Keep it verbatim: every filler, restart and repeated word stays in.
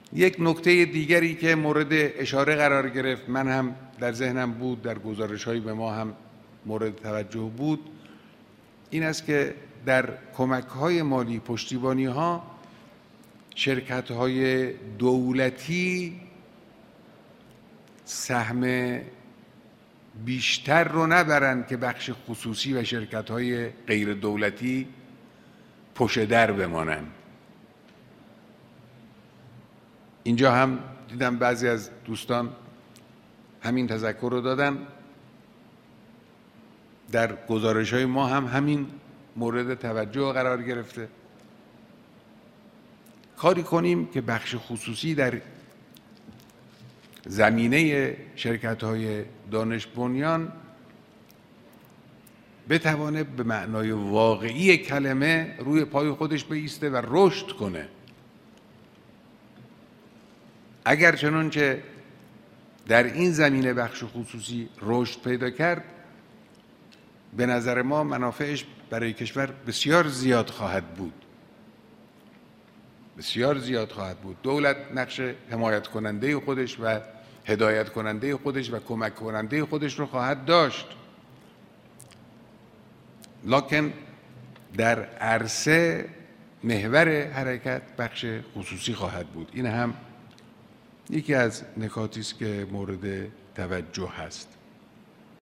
یک نکته دیگری که مورد اشاره قرار گرفت، من هم در ذهنم بود، در گزارش‌های به ما هم مورد توجه بود، این است که در کمک‌های مالی، پشتیبانی‌ها، شرکت‌های دولتی سهم بیشتر رو نبرند که بخش خصوصی و شرکت‌های غیر دولتی پشت در بمانند. اینجا هم دیدم بعضی از دوستان همین تذکر رو دادن، در گزارش‌های ما هم همین مورد توجه قرار گرفته. کاری کنیم که بخش خصوصی در زمینه شرکت‌های دانش بنیان بتوانه به معنای واقعی کلمه روی پای خودش بایسته و رشد کنه. اگر چنانچه در این زمینه بخش خصوصی رشد پیدا کرد، به نظر ما منافعش برای کشور بسیار زیاد خواهد بود، بسیار زیاد خواهد بود. دولت نقش حمایت کننده خودش و هدایت کننده خودش و کمک کننده خودش رو خواهد داشت، لکن در عرصه محور حرکت بخش خصوصی خواهد بود. این هم یکی از نکاتی است که مورد توجه هست.